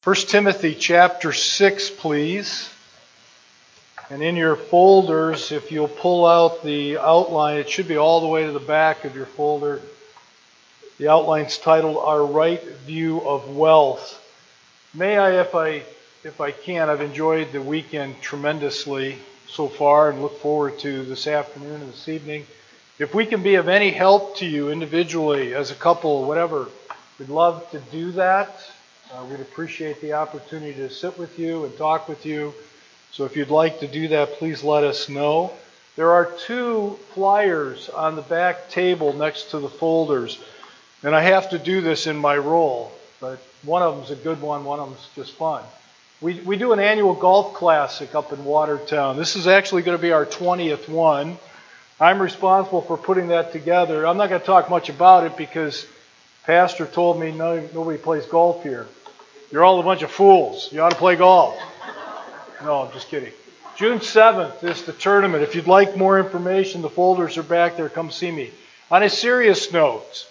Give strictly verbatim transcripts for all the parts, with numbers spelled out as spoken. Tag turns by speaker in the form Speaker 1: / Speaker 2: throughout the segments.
Speaker 1: First Timothy chapter six, please. And in your folders, if you'll pull out the outline, it should be all the way to the back of your folder. The outline's titled, Our Right View of Wealth. May I, if I, if I can, I've enjoyed the weekend tremendously so far and look forward to this afternoon and this evening. If we can be of any help to you individually, as a couple, whatever, we'd love to do that. Uh, we'd appreciate the opportunity to sit with you and talk with you. So if you'd like to do that, please let us know. There are two flyers on the back table next to the folders. And I have to do this in my role, but one of them's a good one, one of them's just fun. We, we do an annual golf classic up in Watertown. This is actually going to be our twentieth one. I'm responsible for putting that together. I'm not going to talk much about it because Pastor told me no, nobody plays golf here. You're all a bunch of fools. You ought to play golf. No, I'm just kidding. June seventh is the tournament. If you'd like more information, the folders are back there. Come see me. On a serious note,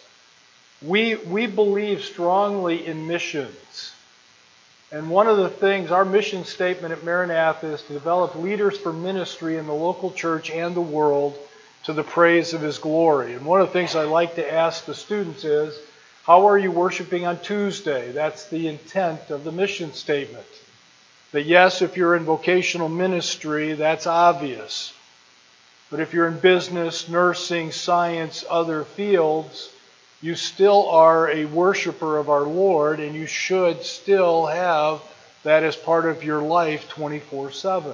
Speaker 1: we we believe strongly in missions. And one of the things, our mission statement at Maranatha is to develop leaders for ministry in the local church and the world to the praise of His glory. And one of the things I like to ask the students is, how are you worshiping on Tuesday? That's the intent of the mission statement. That yes, if you're in vocational ministry, that's obvious. But if you're in business, nursing, science, other fields, you still are a worshiper of our Lord, and you should still have that as part of your life twenty-four seven.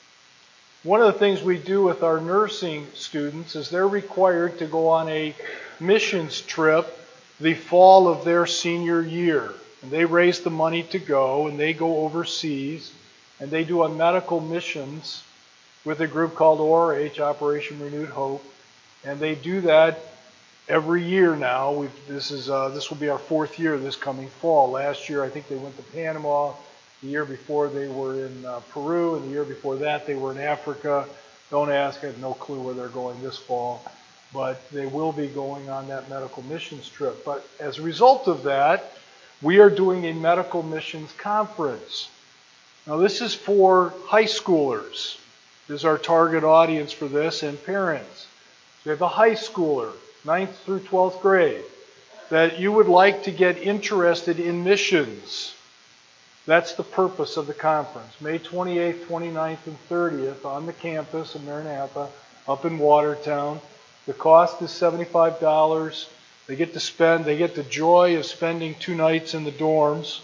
Speaker 1: One of the things we do with our nursing students is they're required to go on a missions trip the fall of their senior year. And they raise the money to go, and they go overseas, and they do a medical missions with a group called O R H, Operation Renewed Hope. And they do that every year now. We've, this is uh, this will be our fourth year this coming fall. Last year, I think they went to Panama. The year before, they were in uh, Peru. And the year before that, they were in Africa. Don't ask. I have no clue where they're going this fall. But they will be going on that medical missions trip. But as a result of that, we are doing a medical missions conference. Now, this is for high schoolers. This is our target audience for this, and parents. So you have a high schooler, ninth through twelfth grade, that you would like to get interested in missions. That's the purpose of the conference. May twenty-eighth, twenty-ninth, and thirtieth on the campus of Maranatha up in Watertown. The cost is seventy-five dollars. They get to spend, they get the joy of spending two nights in the dorms.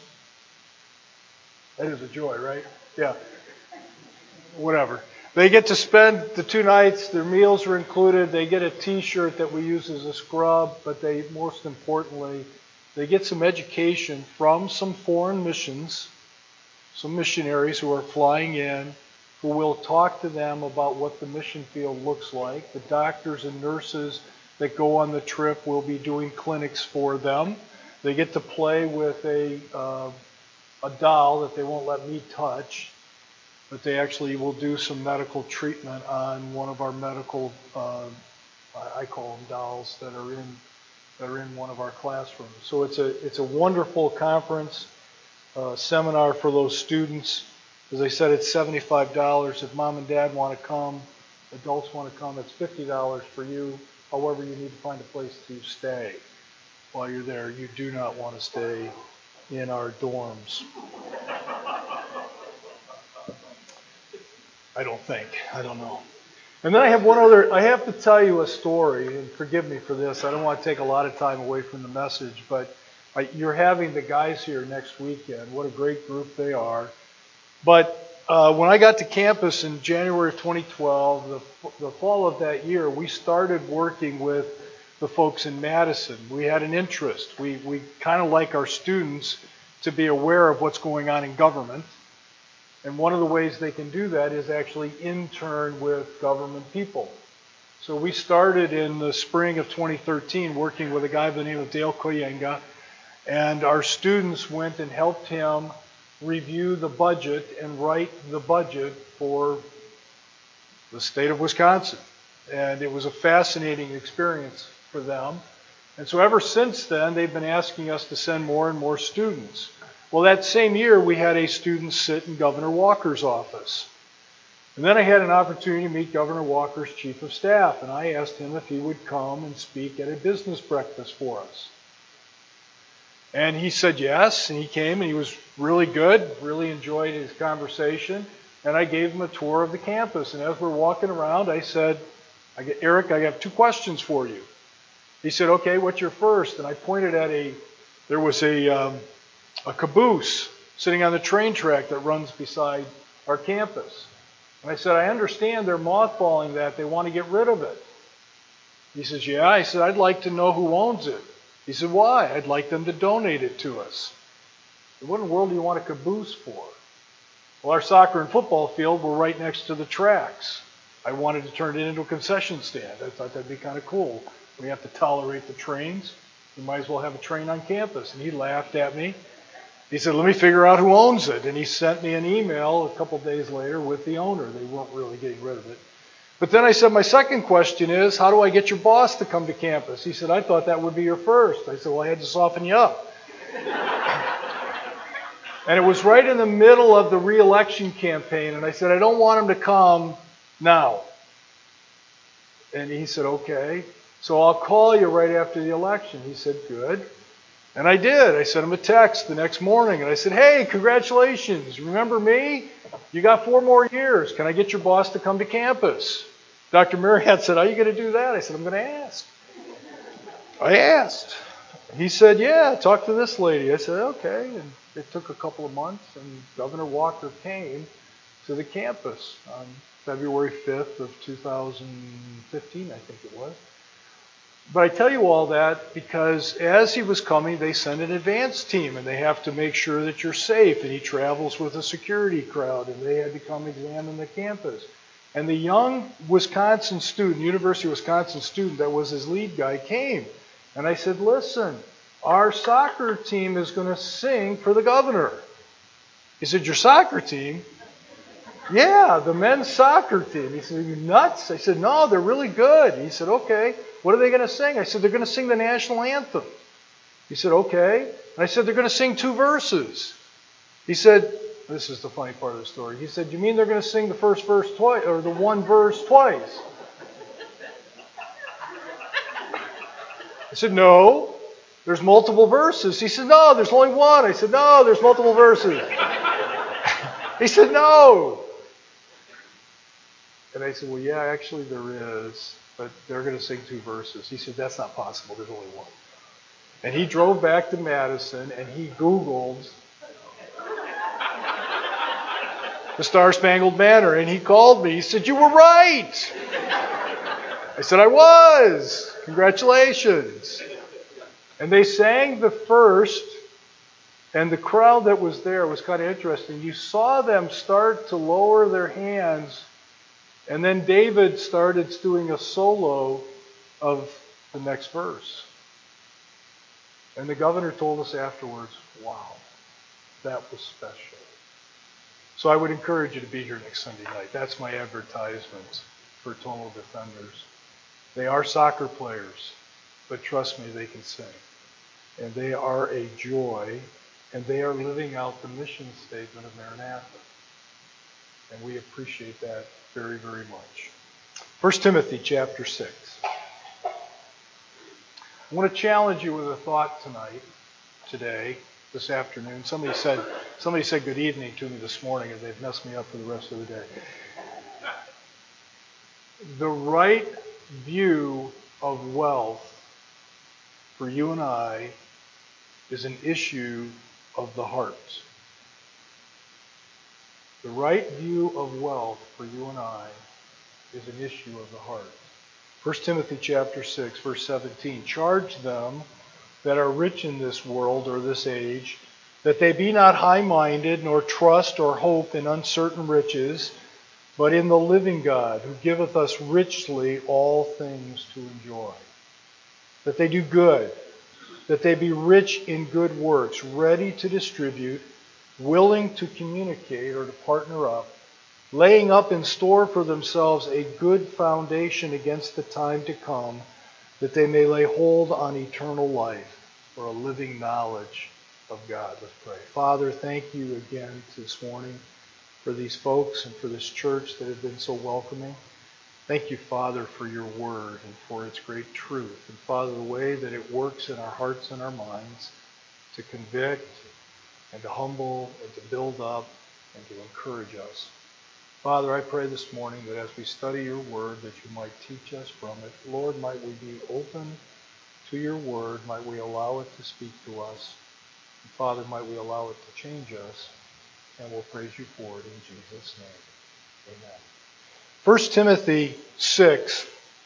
Speaker 1: That is a joy, right? Yeah. Whatever. They get to spend the two nights, their meals are included, they get a t-shirt that we use as a scrub, but they, most importantly, they get some education from some foreign missions, some missionaries who are flying in, who will talk to them about what the mission field looks like. The doctors and nurses that go on the trip will be doing clinics for them. They get to play with a uh, a doll that they won't let me touch, but they actually will do some medical treatment on one of our medical, uh, I call them dolls, that are in that are in one of our classrooms. So it's a it's a wonderful conference, uh, seminar for those students. As I said, it's seventy-five dollars. If mom and dad want to come, adults want to come, it's fifty dollars for you. However, you need to find a place to stay while you're there. You do not want to stay in our dorms. I don't think. I don't know. And then I have one other, I have to tell you a story, and forgive me for this. I don't want to take a lot of time away from the message, but I, you're having the guys here next weekend. What a great group they are. But uh, when I got to campus in January of twenty twelve, the, the fall of that year, we started working with the folks in Madison. We had an interest. We, we kind of like our students to be aware of what's going on in government. And one of the ways they can do that is actually intern with government people. So we started in the spring of twenty thirteen working with a guy by the name of Dale Koyenga. And our students went and helped him review the budget and write the budget for the state of Wisconsin. And it was a fascinating experience for them. And so ever since then, they've been asking us to send more and more students. Well, that same year, we had a student sit in Governor Walker's office. And then I had an opportunity to meet Governor Walker's chief of staff, and I asked him if he would come and speak at a business breakfast for us. And he said yes, and he came, and he was really good, really enjoyed his conversation, and I gave him a tour of the campus. And as we're walking around, I said, I get, Eric, I have two questions for you. He said, okay, what's your first? And I pointed at a, there was a, um, a caboose sitting on the train track that runs beside our campus. And I said, I understand they're mothballing that. They want to get rid of it. He says, yeah. I said, I'd like to know who owns it. He said, why? I'd like them to donate it to us. I said, what in the world do you want a caboose for? Well, our soccer and football field were right next to the tracks. I wanted to turn it into a concession stand. I thought that'd be kind of cool. We have to tolerate the trains. We might as well have a train on campus. And he laughed at me. He said, let me figure out who owns it. And he sent me an email a couple days later with the owner. They weren't really getting rid of it. But then I said, my second question is, how do I get your boss to come to campus? He said, I thought that would be your first. I said, well, I had to soften you up. And it was right in the middle of the re-election campaign. And I said, I don't want him to come now. And he said, okay. So I'll call you right after the election. He said, good. And I did. I sent him a text the next morning. And I said, hey, congratulations. Remember me? You got four more years. Can I get your boss to come to campus? Doctor Marriott said, how are you going to do that? I said, I'm going to ask. I asked. He said, yeah, talk to this lady. I said, okay. And it took a couple of months, and Governor Walker came to the campus on February fifth of two thousand fifteen, I think it was. But I tell you all that because as he was coming, they sent an advance team, and they have to make sure that you're safe. And he travels with a security crowd, and they had to come examine the campus. And the young Wisconsin student, University of Wisconsin student that was his lead guy, came. And I said, listen, our soccer team is going to sing for the governor. He said, your soccer team? Yeah, the men's soccer team. He said, are you nuts? I said, no, they're really good. He said, okay. What are they going to sing? I said, they're going to sing the national anthem. He said, okay. And I said, they're going to sing two verses. He said, this is the funny part of the story. He said, you mean they're going to sing the first verse twice, or the one verse twice? I said, no, there's multiple verses. He said, no, there's only one. I said, no, there's multiple verses. He said, no. And I said, well, yeah, actually there is, but they're going to sing two verses. He said, that's not possible. There's only one. And he drove back to Madison, and he Googled the Star-Spangled Banner, and he called me. He said, you were right. I said, I was. Congratulations. And they sang the first, and the crowd that was there was kind of interesting. You saw them start to lower their hands, and then David started doing a solo of the next verse. And the governor told us afterwards, wow, that was special. So I would encourage you to be here next Sunday night. That's my advertisement for Tonal Defenders. They are soccer players, but trust me, they can sing. And they are a joy, and they are living out the mission statement of Maranatha. And we appreciate that very, very much. First Timothy chapter six. I want to challenge you with a thought tonight, today, this afternoon. Somebody said, somebody said good evening to me this morning, and they've messed me up for the rest of the day. The right view of wealth for you and I is an issue of the heart. The right view of wealth for you and I is an issue of the heart. First Timothy chapter six, verse seventeen. Charge them that are rich in this world or this age, that they be not high-minded, nor trust or hope in uncertain riches, but in the living God, who giveth us richly all things to enjoy. That they do good, that they be rich in good works, ready to distribute, willing to communicate or to partner up, laying up in store for themselves a good foundation against the time to come, that they may lay hold on eternal life or a living knowledge of God. Let's pray. Father, thank you again this morning for these folks and for this church that have been so welcoming. Thank you, Father, for your word and for its great truth. And Father, the way that it works in our hearts and our minds to convict and to humble and to build up and to encourage us. Father, I pray this morning that as we study your word, that you might teach us from it. Lord, might we be open to your word. Might we allow it to speak to us. And Father, might we allow it to change us. And we'll praise you for it in Jesus' name. Amen. First Timothy six,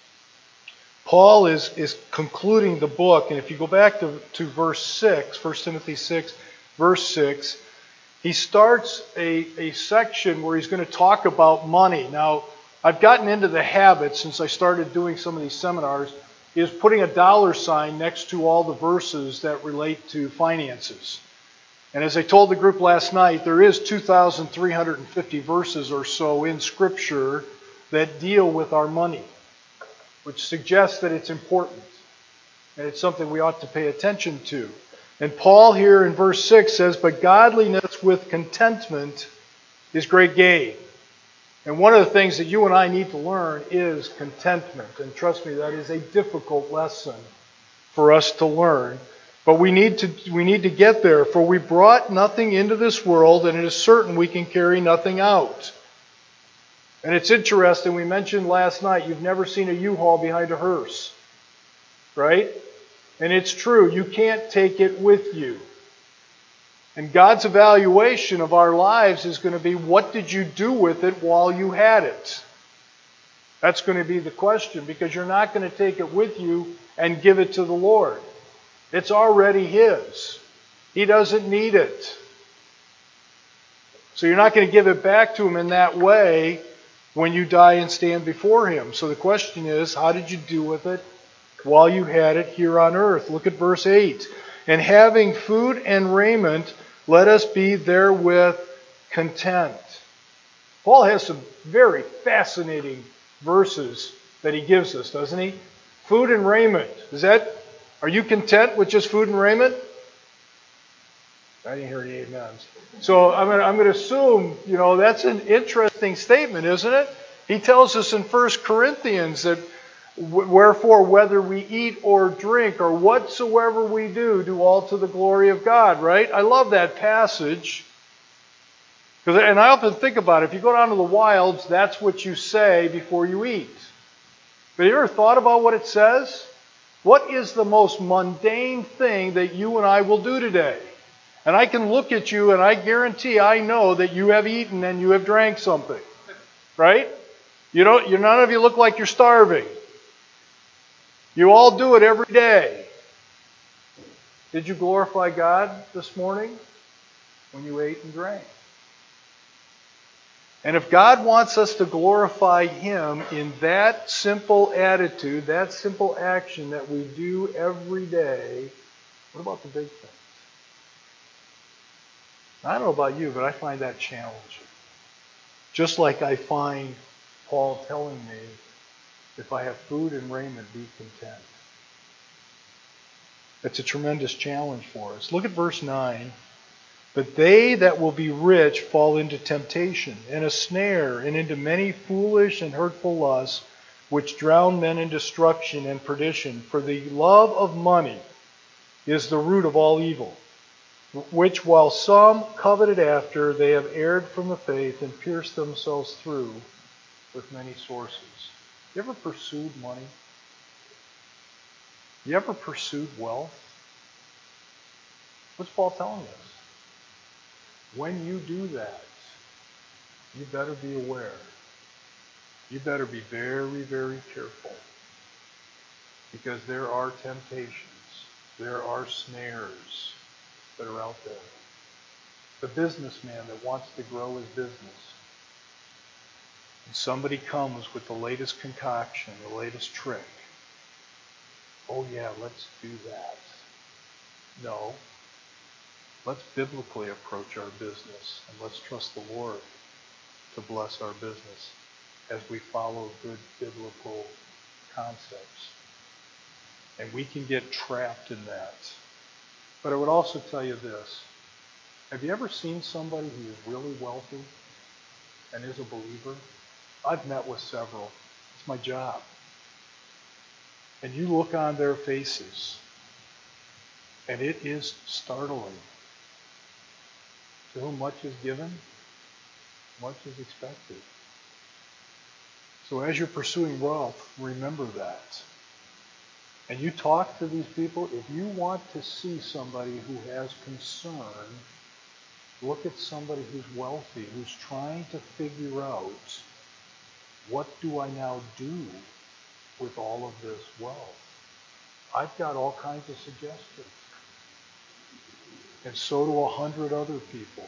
Speaker 1: Paul is, is concluding the book. And if you go back to, to verse six, First Timothy six, verse six, he starts a, a section where he's going to talk about money. Now, I've gotten into the habit since I started doing some of these seminars, is putting a dollar sign next to all the verses that relate to finances. And as I told the group last night, there is two thousand three hundred fifty verses or so in Scripture that deal with our money, which suggests that it's important and it's something we ought to pay attention to. And Paul here in verse six says, "But godliness with contentment is great gain." And one of the things that you and I need to learn is contentment. And trust me, that is a difficult lesson for us to learn. But we need to we need to get there. For we brought nothing into this world, and it is certain we can carry nothing out. And it's interesting, we mentioned last night, you've never seen a U-Haul behind a hearse. Right? And it's true, you can't take it with you. And God's evaluation of our lives is going to be, what did you do with it while you had it? That's going to be the question, because you're not going to take it with you and give it to the Lord. It's already His. He doesn't need it. So you're not going to give it back to Him in that way when you die and stand before Him. So the question is, how did you do with it while you had it here on earth? Look at verse eight. "And having food and raiment, let us be therewith content." Paul has some very fascinating verses that he gives us, doesn't he? Food and raiment. Is that, are you content with just food and raiment? I didn't hear any amens. So I'm going to, I'm going to assume, you know, that's an interesting statement, isn't it? He tells us in First Corinthians that, "Wherefore, whether we eat or drink or whatsoever we do, do all to the glory of God," right? I love that passage. And I often think about it. If you go down to the wilds, that's what you say before you eat. But have you ever thought about what it says? What is the most mundane thing that you and I will do today? And I can look at you and I guarantee I know that you have eaten and you have drank something. Right? You don't, you, none of you look like you're starving. You all do it every day. Did you glorify God this morning when you ate and drank? And if God wants us to glorify Him in that simple attitude, that simple action that we do every day, what about the big things? I don't know about you, but I find that challenging. Just like I find Paul telling me, if I have food and raiment, be content. It's a tremendous challenge for us. Look at verse nine. "But they that will be rich fall into temptation, and a snare, and into many foolish and hurtful lusts, which drown men in destruction and perdition. For the love of money is the root of all evil, which while some coveted after, they have erred from the faith and pierced themselves through with many sources." You ever pursued money? You ever pursued wealth? What's Paul telling us? When you do that, you better be aware. You better be very, very careful. Because there are temptations. There are snares that are out there. The businessman that wants to grow his business. And somebody comes with the latest concoction, the latest trick. Oh yeah, let's do that. No. Let's biblically approach our business, and let's trust the Lord to bless our business as we follow good biblical concepts. And we can get trapped in that. But I would also tell you this. Have you ever seen somebody who is really wealthy and is a believer? I've met with several. It's my job. And you look on their faces, and it is startling. To whom much is given, much is expected. So as you're pursuing wealth, remember that. And you talk to these people, if you want to see somebody who has concern, look at somebody who's wealthy, who's trying to figure out, what do I now do with all of this wealth? I've got all kinds of suggestions. And so do a hundred other people.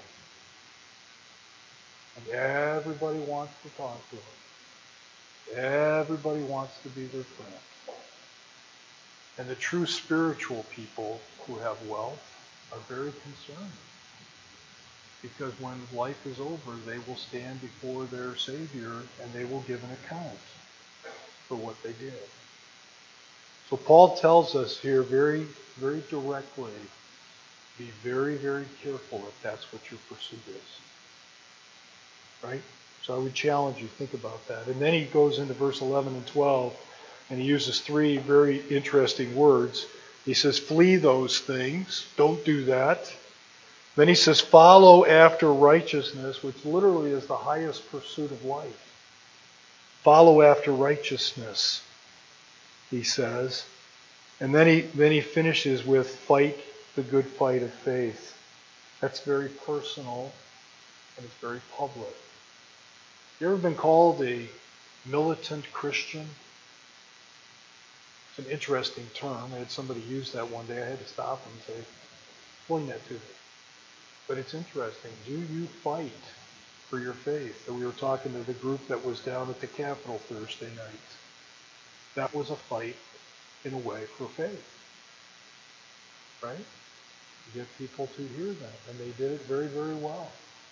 Speaker 1: And everybody wants to talk to them. Everybody wants to be their friend. And the true spiritual people who have wealth are very concerned. Because when life is over, they will stand before their Savior and they will give an account for what they did. So Paul tells us here very, very directly, be very, very careful if that's what your pursuit is. Right? So I would challenge you, think about that. And then he goes into verse eleven and twelve, and he uses three very interesting words. He says, flee those things. Don't do that. Then he says, follow after righteousness, which literally is the highest pursuit of life. Follow after righteousness, he says. And then he, then he finishes with, fight the good fight of faith. That's very personal, and it's very public. You ever been called a militant Christian? It's an interesting term. I had somebody use that one day. I had to stop them and say, explain that to me. But it's interesting. Do you fight for your faith? And we were talking to the group that was down at the Capitol Thursday night. That was a fight, in a way, for faith. Right? To get people to hear that. And they did it very, very well.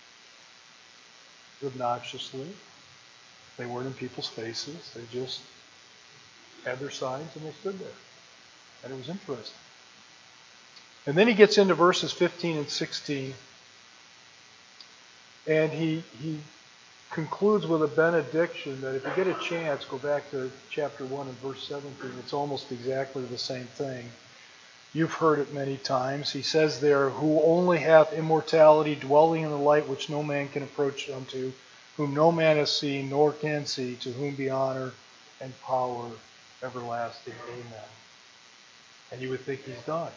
Speaker 1: Obnoxiously. They weren't in people's faces. They just had their signs and they stood there. And it was interesting. And then he gets into verses fifteen and sixteen. And he he concludes with a benediction that if you get a chance, go back to chapter one and verse seventeen. It's almost exactly the same thing. You've heard it many times. He says there, who only have immortality, dwelling in the light which no man can approach unto, whom no man has seen nor can see, to whom be honor and power everlasting. Amen. And you would think he's done.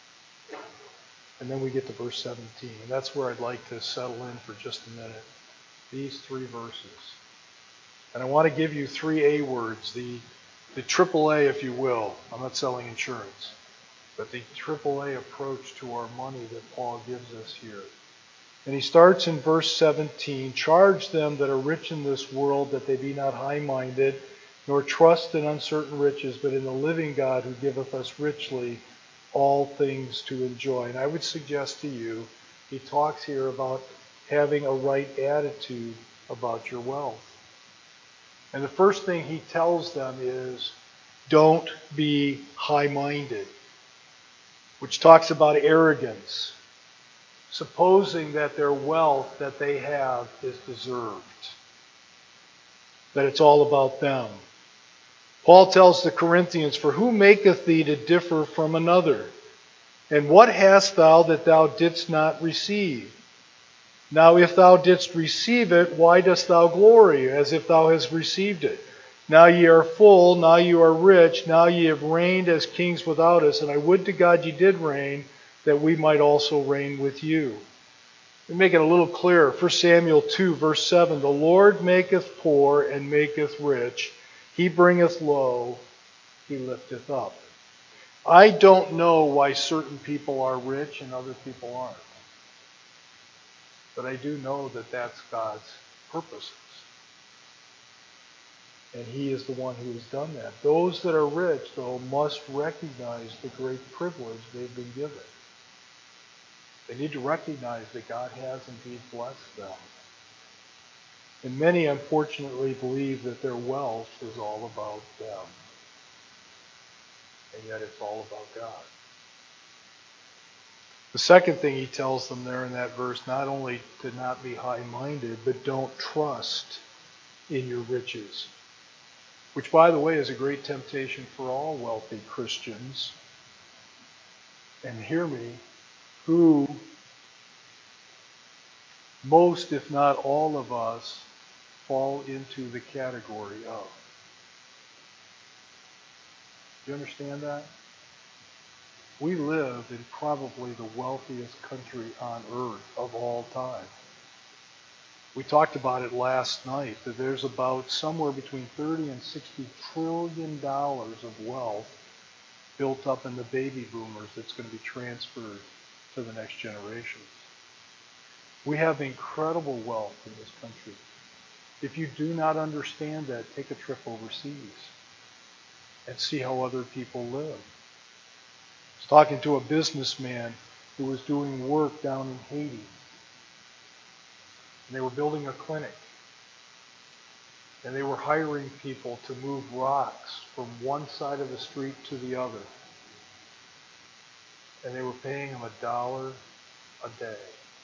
Speaker 1: And then we get to verse seventeen. And that's where I'd like to settle in for just a minute. These three verses. And I want to give you three A words. The, the triple A, if you will. I'm not selling insurance. But the triple A approach to our money that Paul gives us here. And he starts in verse seventeen. Charge them that are rich in this world that they be not high-minded, nor trust in uncertain riches, but in the living God who giveth us richly all things to enjoy. And I would suggest to you, he talks here about having a right attitude about your wealth. And the first thing he tells them is, don't be high-minded, which talks about arrogance, supposing that their wealth that they have is deserved, that it's all about them. Paul tells the Corinthians, for who maketh thee to differ from another? And what hast thou that thou didst not receive? Now if thou didst receive it, why dost thou glory, as if thou hast received it? Now ye are full, now you are rich, now ye have reigned as kings without us, and I would to God ye did reign, that we might also reign with you. Let me make it a little clearer. First Samuel two, verse seven, the Lord maketh poor and maketh rich. He bringeth low, he lifteth up. I don't know why certain people are rich and other people aren't. But I do know that that's God's purposes. And he is the one who has done that. Those that are rich, though, must recognize the great privilege they've been given. They need to recognize that God has indeed blessed them. And many, unfortunately, believe that their wealth is all about them. And yet it's all about God. The second thing he tells them there in that verse, not only to not be high-minded, but don't trust in your riches. Which, by the way, is a great temptation for all wealthy Christians. And hear me, who most, if not all of us, fall into the category of. Do you understand that? We live in probably the wealthiest country on earth of all time. We talked about it last night, that there's about somewhere between thirty and sixty trillion dollars of wealth built up in the baby boomers that's going to be transferred to the next generation. We have incredible wealth in this country. If you do not understand that, take a trip overseas and see how other people live. I was talking to a businessman who was doing work down in Haiti. And they were building a clinic. And they were hiring people to move rocks from one side of the street to the other. And they were paying them a dollar a day.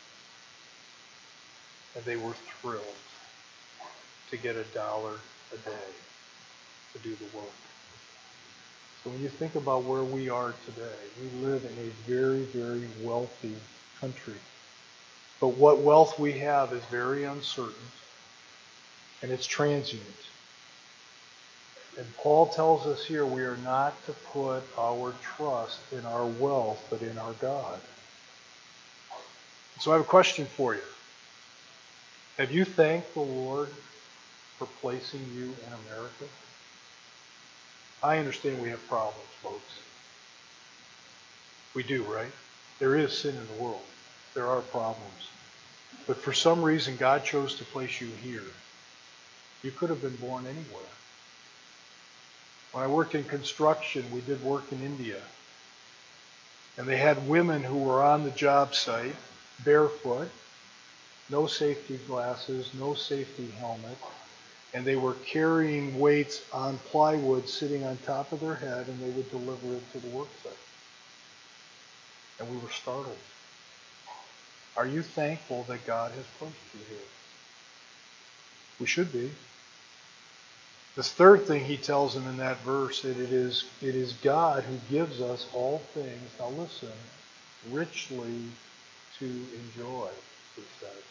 Speaker 1: And they were thrilled to get a dollar a day to do the work. So when you think about where we are today, we live in a very, very wealthy country. But what wealth we have is very uncertain, and it's transient. And Paul tells us here we are not to put our trust in our wealth, but in our God. So I have a question for you. Have you thanked the Lord for placing you in America? I understand we have problems, folks. We do, right? There is sin in the world. There are problems. But for some reason, God chose to place you here. You could have been born anywhere. When I worked in construction, we did work in India. And they had women who were on the job site, barefoot, no safety glasses, no safety helmet, and they were carrying weights on plywood sitting on top of their head, and they would deliver it to the work site. And we were startled. Are you thankful that God has placed you here? We should be. This third thing he tells them in that verse, that it is, it is God who gives us all things, now listen, richly to enjoy, he says.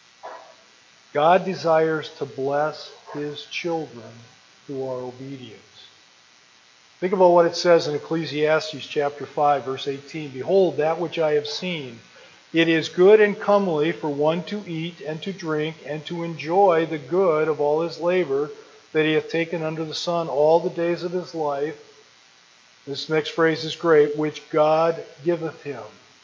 Speaker 1: God desires to bless his children who are obedient. Think about what it says in Ecclesiastes chapter five, verse eighteen. Behold, that which I have seen, it is good and comely for one to eat and to drink and to enjoy the good of all his labor that he hath taken under the sun all the days of his life. This next phrase is great, which God giveth him.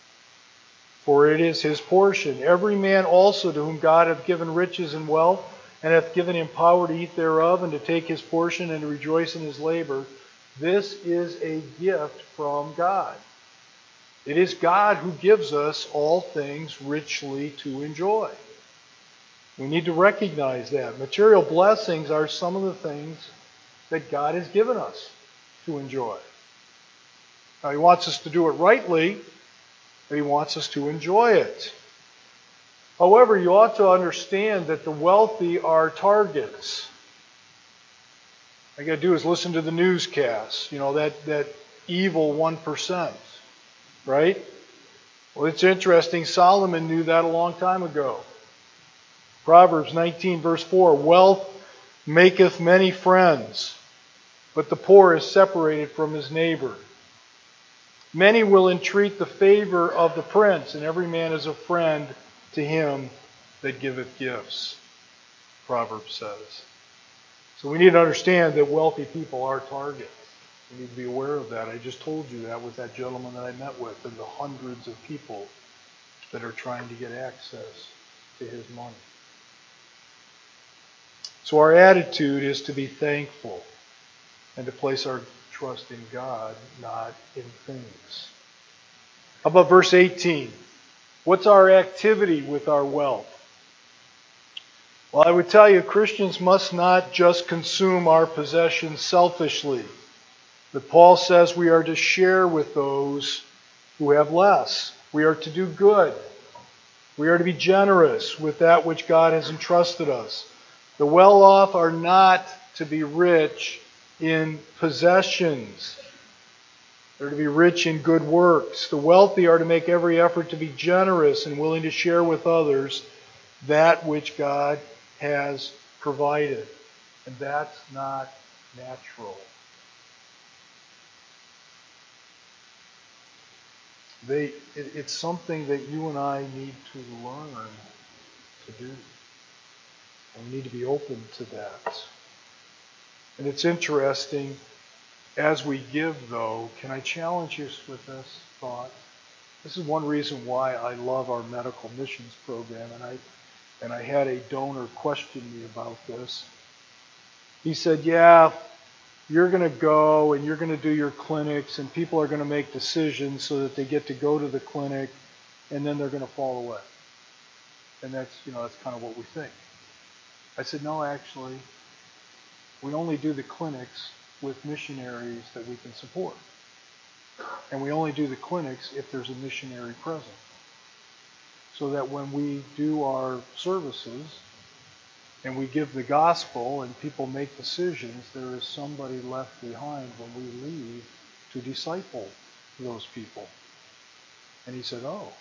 Speaker 1: For it is his portion. Every man also to whom God hath given riches and wealth, and hath given him power to eat thereof, and to take his portion, and to rejoice in his labor, this is a gift from God. It is God who gives us all things richly to enjoy. We need to recognize that. Material blessings are some of the things that God has given us to enjoy. Now, he wants us to do it rightly, but he wants us to enjoy it. However, you ought to understand that the wealthy are targets. All you got to do is listen to the newscasts, you know, that, that evil one percent, right? Well, it's interesting. Solomon knew that a long time ago. Proverbs nineteen, verse four, wealth maketh many friends, but the poor is separated from his neighbor. Many will entreat the favor of the prince, and every man is a friend to him that giveth gifts, Proverbs says. So we need to understand that wealthy people are targets. We need to be aware of that. I just told you that with that gentleman that I met with and the hundreds of people that are trying to get access to his money. So our attitude is to be thankful and to place our trust in God, not in things. How about verse eighteen? What's our activity with our wealth? Well, I would tell you, Christians must not just consume our possessions selfishly. But Paul says we are to share with those who have less. We are to do good. We are to be generous with that which God has entrusted us. The well-off are not to be rich in possessions. They're to be rich in good works. The wealthy are to make every effort to be generous and willing to share with others that which God has provided. And that's not natural. They, it, it's something that you and I need to learn to do. And we need to be open to that. And it's interesting, as we give, though, can I challenge you with this thought? This is one reason why I love our medical missions program, and I and I had a donor question me about this. He said, yeah, you're going to go and you're going to do your clinics, and people are going to make decisions so that they get to go to the clinic, and then they're going to fall away. And that's, you know, that's kind of what we think. I said, no, actually, we only do the clinics with missionaries that we can support. And we only do the clinics if there's a missionary present. So that when we do our services and we give the gospel and people make decisions, there is somebody left behind when we leave to disciple those people. And he said, oh.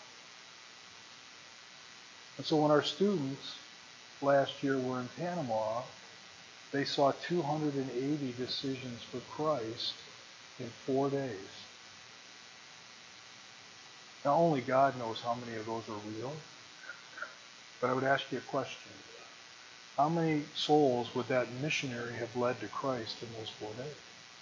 Speaker 1: And so when our students last year were in Panama, they saw two hundred eighty decisions for Christ in four days. Now, only God knows how many of those are real. But I would ask you a question. How many souls would that missionary have led to Christ in those four days?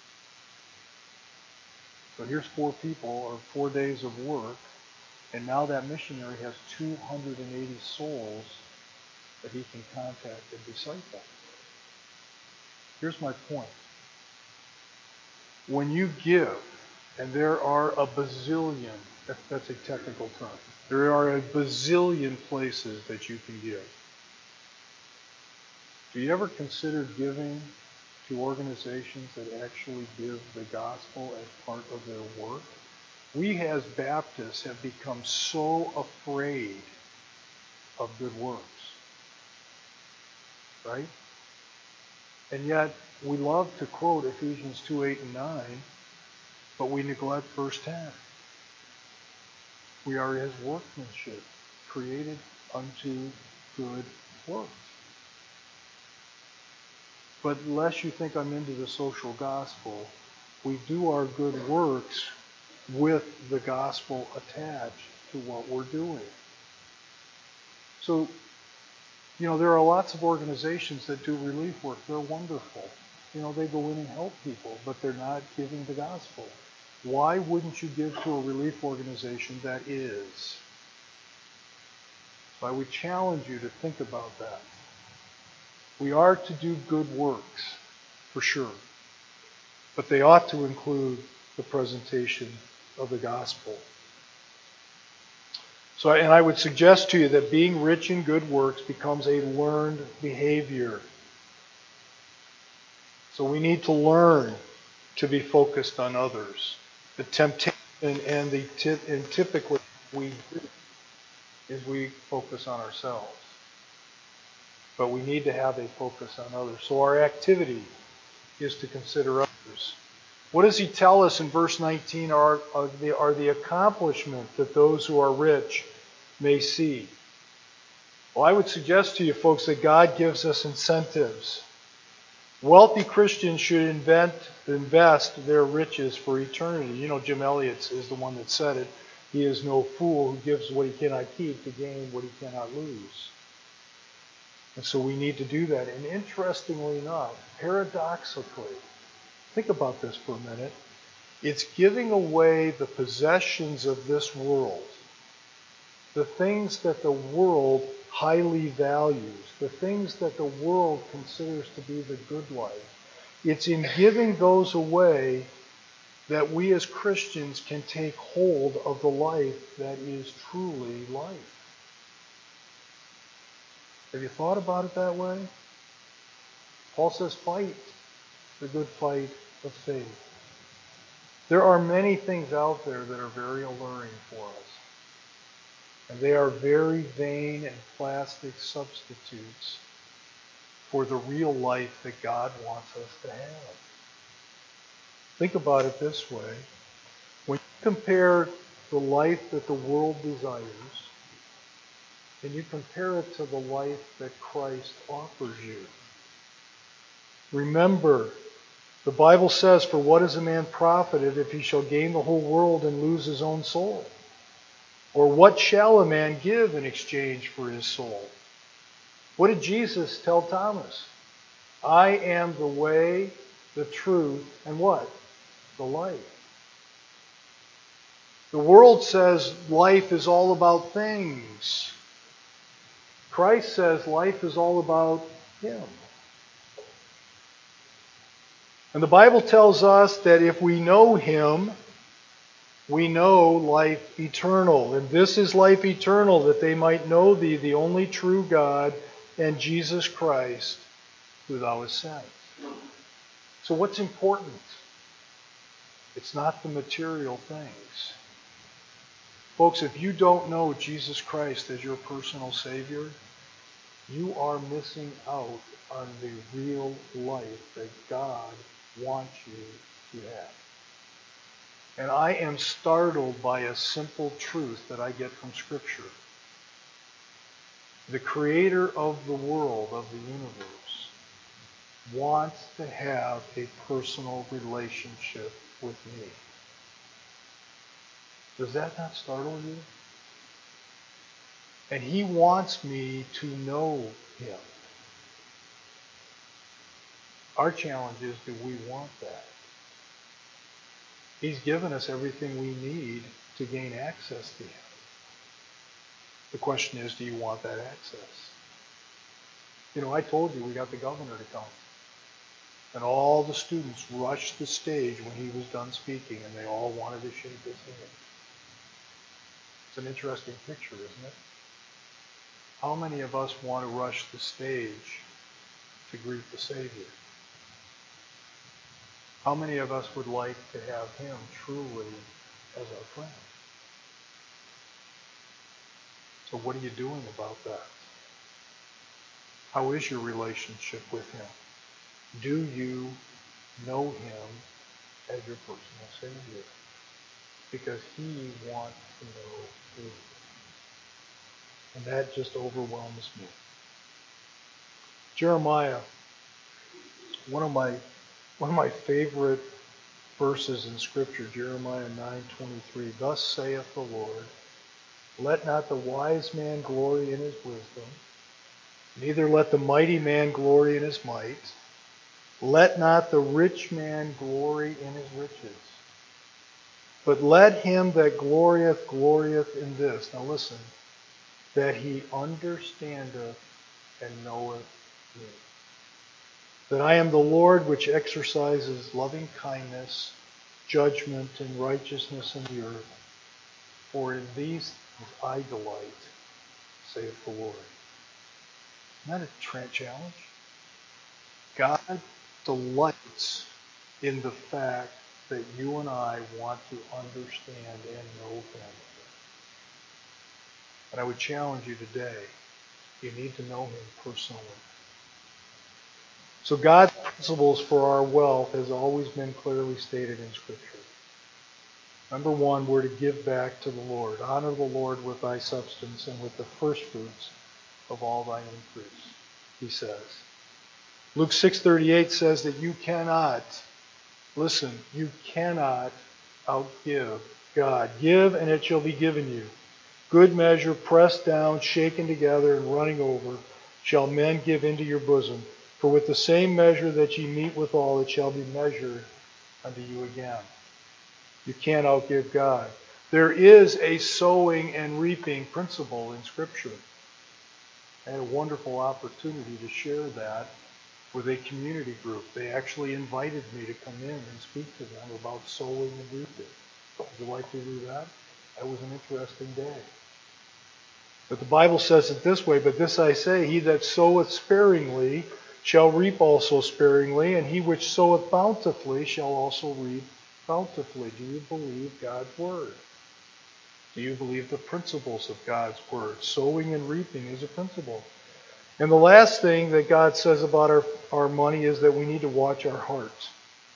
Speaker 1: So here's four people, or four days of work, and now that missionary has two hundred eighty souls that he can contact and disciple. Here's my point. When you give, and there are a bazillion, that's a technical term, there are a bazillion places that you can give. Do you ever consider giving to organizations that actually give the gospel as part of their work? We as Baptists have become so afraid of good works. Right? And yet, we love to quote Ephesians two, eight, and nine, but we neglect verse ten. We are his workmanship, created unto good works. But unless you think I'm into the social gospel, we do our good works with the gospel attached to what we're doing. So, you know, there are lots of organizations that do relief work. They're wonderful. You know, they go in and help people, but they're not giving the gospel. Why wouldn't you give to a relief organization that is? So I would challenge you to think about that. We are to do good works, for sure. But they ought to include the presentation of the gospel. So, and I would suggest to you that being rich in good works becomes a learned behavior. So we need to learn to be focused on others. The temptation and the and typically we do is we focus on ourselves. But we need to have a focus on others. So our activity is to consider others. What does he tell us in verse nineteen are, are, the, are the accomplishment that those who are rich may see? Well, I would suggest to you folks that God gives us incentives. Wealthy Christians should invent, invest their riches for eternity. You know, Jim Elliot is the one that said it. He is no fool who gives what he cannot keep to gain what he cannot lose. And so we need to do that. And interestingly enough, paradoxically, think about this for a minute. It's giving away the possessions of this world, the things that the world highly values, the things that the world considers to be the good life. It's in giving those away that we as Christians can take hold of the life that is truly life. Have you thought about it that way? Paul says, fight the good fight of faith. There are many things out there that are very alluring for us. And they are very vain and plastic substitutes for the real life that God wants us to have. Think about it this way. When you compare the life that the world desires, and you compare it to the life that Christ offers you, remember, the Bible says, "For what is a man profited if he shall gain the whole world and lose his own soul? Or what shall a man give in exchange for his soul?" What did Jesus tell Thomas? "I am the way, the truth, and what? The life." The world says life is all about things. Christ says life is all about Him. And the Bible tells us that if we know Him, we know life eternal. And this is life eternal, that they might know Thee, the only true God, and Jesus Christ, who Thou hast sent. So what's important? It's not the material things. Folks, if you don't know Jesus Christ as your personal Savior, you are missing out on the real life that God wants you to have. And I am startled by a simple truth that I get from Scripture. The Creator of the world, of the universe, wants to have a personal relationship with me. Does that not startle you? And He wants me to know Him. Our challenge is, do we want that? He's given us everything we need to gain access to Him. The question is, do you want that access? You know, I told you we got the governor to come. And all the students rushed the stage when he was done speaking, and they all wanted to shake his hand. It's an interesting picture, isn't it? How many of us want to rush the stage to greet the Savior? How many of us would like to have Him truly as our friend? So what are you doing about that? How is your relationship with Him? Do you know Him as your personal Savior? Because He wants to know you. And that just overwhelms me. Jeremiah, one of my one of my favorite verses in Scripture, Jeremiah nine twenty-three. "Thus saith the Lord, let not the wise man glory in his wisdom, neither let the mighty man glory in his might. Let not the rich man glory in his riches. But let him that glorieth, glorieth in this." Now listen. "That he understandeth and knoweth me. That I am the Lord which exercises loving kindness, judgment, and righteousness in the earth. For in these things I delight, saith the Lord." Isn't that a tra- challenge? God delights in the fact that you and I want to understand and know Him. And I would challenge you today, you need to know Him personally. So God's principles for our wealth has always been clearly stated in Scripture. Number one, we're to give back to the Lord. Honor the Lord with thy substance and with the first fruits of all thine increase, He says. Luke six thirty-eight says that you cannot, listen, you cannot outgive God. Give and it shall be given you. Good measure, pressed down, shaken together, and running over, shall men give into your bosom. For with the same measure that ye meet withal, it shall be measured unto you again. You can't outgive God. There is a sowing and reaping principle in Scripture. I had a wonderful opportunity to share that with a community group. They actually invited me to come in and speak to them about sowing and reaping. Would you like to do that? That was an interesting day. But the Bible says it this way, "But this I say, he that soweth sparingly shall reap also sparingly, and he which soweth bountifully shall also reap bountifully." Do you believe God's Word? Do you believe the principles of God's Word? Sowing and reaping is a principle. And the last thing that God says about our, our money is that we need to watch our hearts.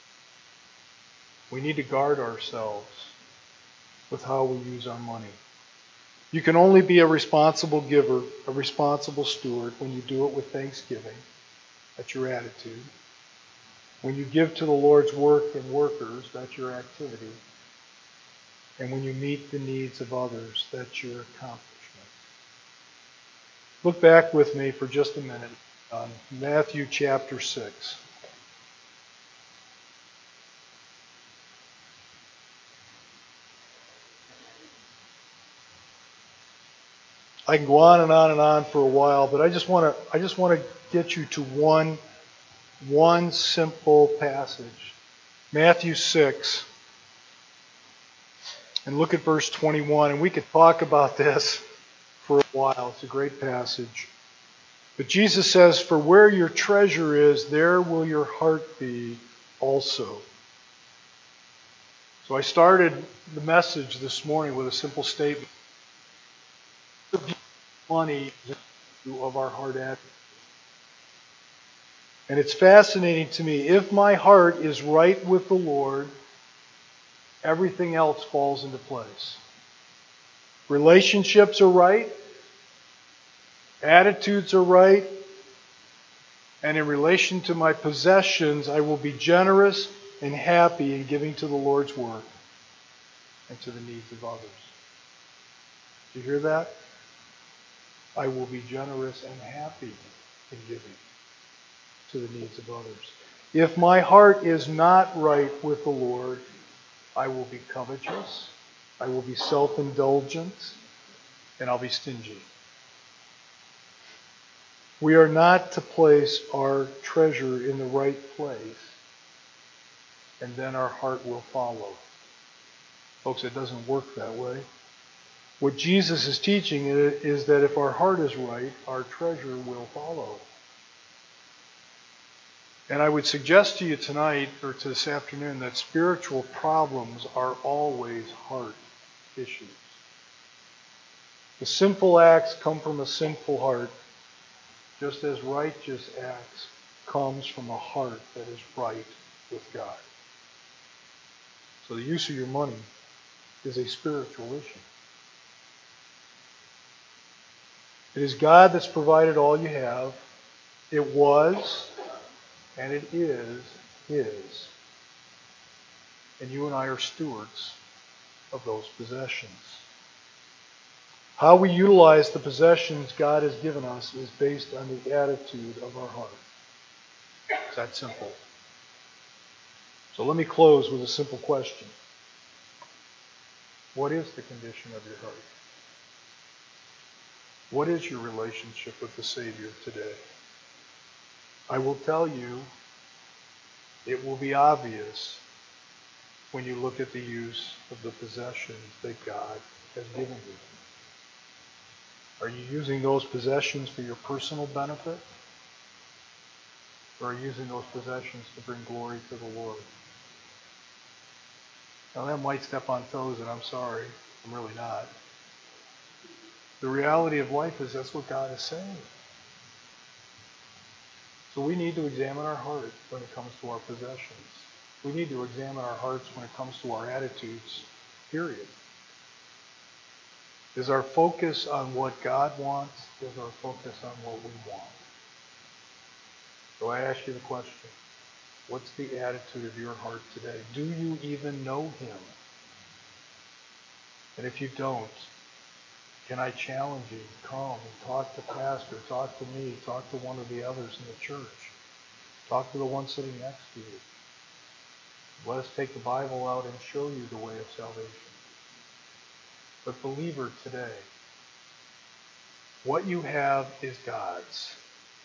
Speaker 1: We need to guard ourselves with how we use our money. You can only be a responsible giver, a responsible steward, when you do it with thanksgiving. That's your attitude. When you give to the Lord's work and workers, that's your activity. And when you meet the needs of others, that's your accomplishment. Look back with me for just a minute on Matthew chapter six. I can go on and on and on for a while, but I just want to I just want to get you to one one simple passage. Matthew six. And look at verse twenty-one, and we could talk about this for a while. It's a great passage. But Jesus says, "For where your treasure is, there will your heart be also." So I started the message this morning with a simple statement. Money is of our heart attitude. And it's fascinating to me. If my heart is right with the Lord, everything else falls into place. Relationships are right. Attitudes are right. And in relation to my possessions, I will be generous and happy in giving to the Lord's work and to the needs of others. Do you hear that? I will be generous and happy in giving to the needs of others. If my heart is not right with the Lord, I will be covetous, I will be self-indulgent, and I'll be stingy. We are not to place our treasure in the right place, and then our heart will follow. Folks, it doesn't work that way. What Jesus is teaching is that if our heart is right, our treasure will follow. And I would suggest to you tonight, or to this afternoon, that spiritual problems are always heart issues. The sinful acts come from a sinful heart, just as righteous acts comes from a heart that is right with God. So the use of your money is a spiritual issue. It is God that's provided all you have. It was, and it is, His. And you and I are stewards of those possessions. How we utilize the possessions God has given us is based on the attitude of our heart. It's that simple. So let me close with a simple question. What is the condition of your heart? What is your relationship with the Savior today? I will tell you, it will be obvious when you look at the use of the possessions that God has given you. Are you using those possessions for your personal benefit? Or are you using those possessions to bring glory to the Lord? Now that might step on toes, and I'm sorry. I'm really not. The reality of life is that's what God is saying. So we need to examine our heart when it comes to our possessions. We need to examine our hearts when it comes to our attitudes, period. Is our focus on what God wants? Is our focus on what we want? So I ask you the question, what's the attitude of your heart today? Do you even know Him? And if you don't, can I challenge you? Come and talk to Pastor, talk to me, talk to one of the others in the church. Talk to the one sitting next to you. Let us take the Bible out and show you the way of salvation. But believer today, what you have is God's.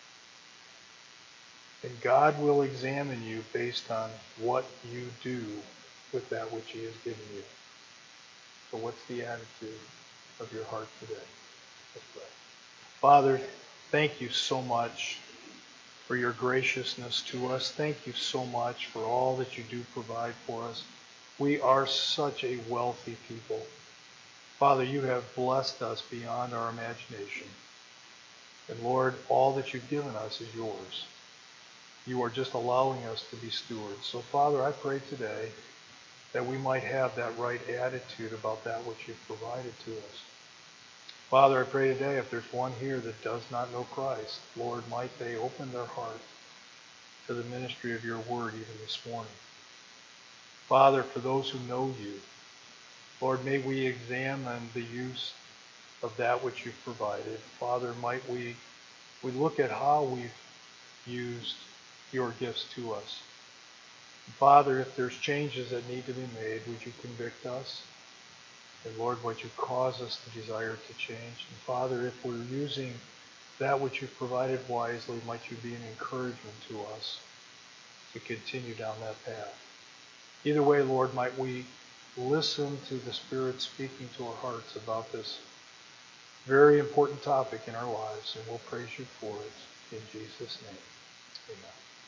Speaker 1: And God will examine you based on what you do with that which He has given you. So what's the attitude of your heart today? Let's pray. Father, thank you so much for your graciousness to us. Thank you so much for all that you do provide for us. We are such a wealthy people. Father, you have blessed us beyond our imagination. And Lord, all that you've given us is yours. You are just allowing us to be stewards. So Father, I pray today that we might have that right attitude about that which you've provided to us. Father, I pray today if there's one here that does not know Christ, Lord, might they open their heart to the ministry of your word even this morning. Father, for those who know you, Lord, may we examine the use of that which you've provided. Father, might we, we look at how we've used your gifts to us. And Father, if there's changes that need to be made, would you convict us? And Lord, would you cause us to desire to change? And Father, if we're using that which you've provided wisely, might you be an encouragement to us to continue down that path. Either way, Lord, might we listen to the Spirit speaking to our hearts about this very important topic in our lives, and we'll praise you for it in Jesus' name. Amen.